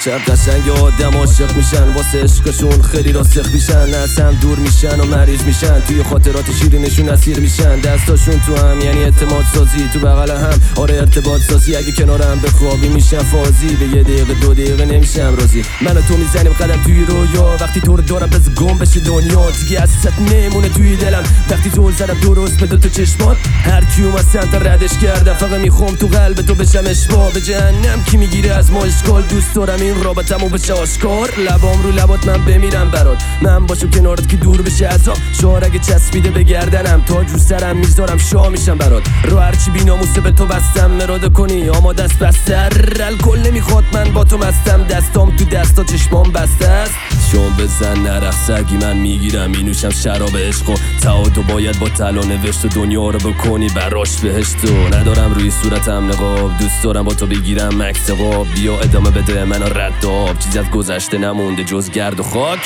چقدر قشنگ آدم عاشق میشن واسه عشقشون خیلی راسخ میشن، از هم دور میشن و مریض میشن، توی خاطرات شیرینشون اسیر میشن، دستاشون تو هم یعنی اعتماد سازی، تو بغل هم آره ارتباط سازی، اگه کنارم بخوابی میشن فازی، به 1 دقیقه 2 دقیقه نمیشم راضی. من و تو میزنیم قدم توی رویا، وقتی تو رو دارم بز گم بشه دنیا، دیگه ازت نمونه توی دلم، وقتی زل زدم درست به 2 تا چشمات، هر کیوم از سمت ردش کردم، فقط میخوام تو قلب تو بشم اشباه، به جهنم کی میگیره از ما اشکال، دوست دارم این رابطمو بشه آشکار، لبام رو لبات من بمیرم برات، من باشم کنارت که دور بشه عذاب، شعار اگه چسبیده به گردنم، تاج رو سرم میذارم شاه میشم برات، رو هرچی بیناموسه به تو بستم، اراده کنی آماده است بستر، الکل نمیخواد من با تو مستم، دستام تو دستا چشمام بسته است، شام بزن نرخ سگی من میگیرم مینوشم شراب عشق و تعادو باید با طلا نوشت و دنیا رو بکنی براش بهشتو، ندارم روی صورتم نقاب، دوست دارم با تو بگیرم مکس قاب، بیا ادامه بده منو رد آب، چیزی از گذشته نمونده جز گرد و خاک.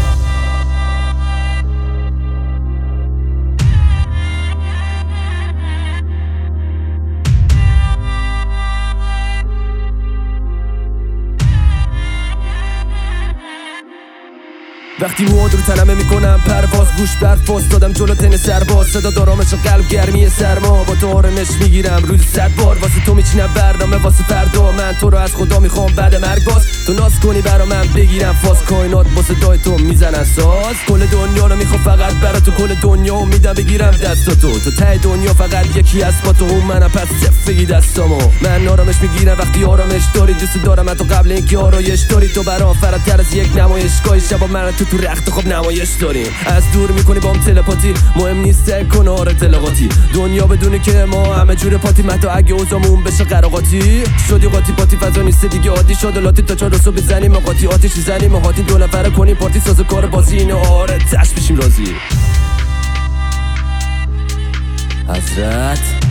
وقتی مواد رو تنمه میکنم پرواز، گوش برفاز دادم جلو تن سرباز، صدا دارامش و قلب گرمی سرما، با تو آرامش میگیرم روز 100 بار، واسه تو میچینم برنامه واسه فردا، من تو رو از خدا میخوام بعد مرگ باز، تو ناز کنی برا من بگیرم فاز، کائنات با صدای تو میزنن ساز، کل دنیا رو میخوام فقط برا تو، کل دنیا میدم بگیرم دست تو ته دنیا فقط یکی از با تو، اون منم پس بگی دستامو، من آرامش میگیرم وقتی آرامش داری، دوست دارم تو قبل اینکه آرایش داری، تو برام فراتر از یک نمایشگاه، شبا من تو رخت خوب نمایش داریم، از دور میکنی بام تلپاتی، مهم نیست کنار اطلاقاتی، دنیا بدونه که ما همه جور پاتی، متى اگه اوزامون بشه قراقاتی، شدی قاطی پاتی فضا نیست دیگه عادی شد، لاتی تا 4 صبح بزنیم قاطی، آتیش زنیم هاتی 2 نفره کنیم پارتی، ساز کار بازی اینو آره تش بشیم راضی. حضرت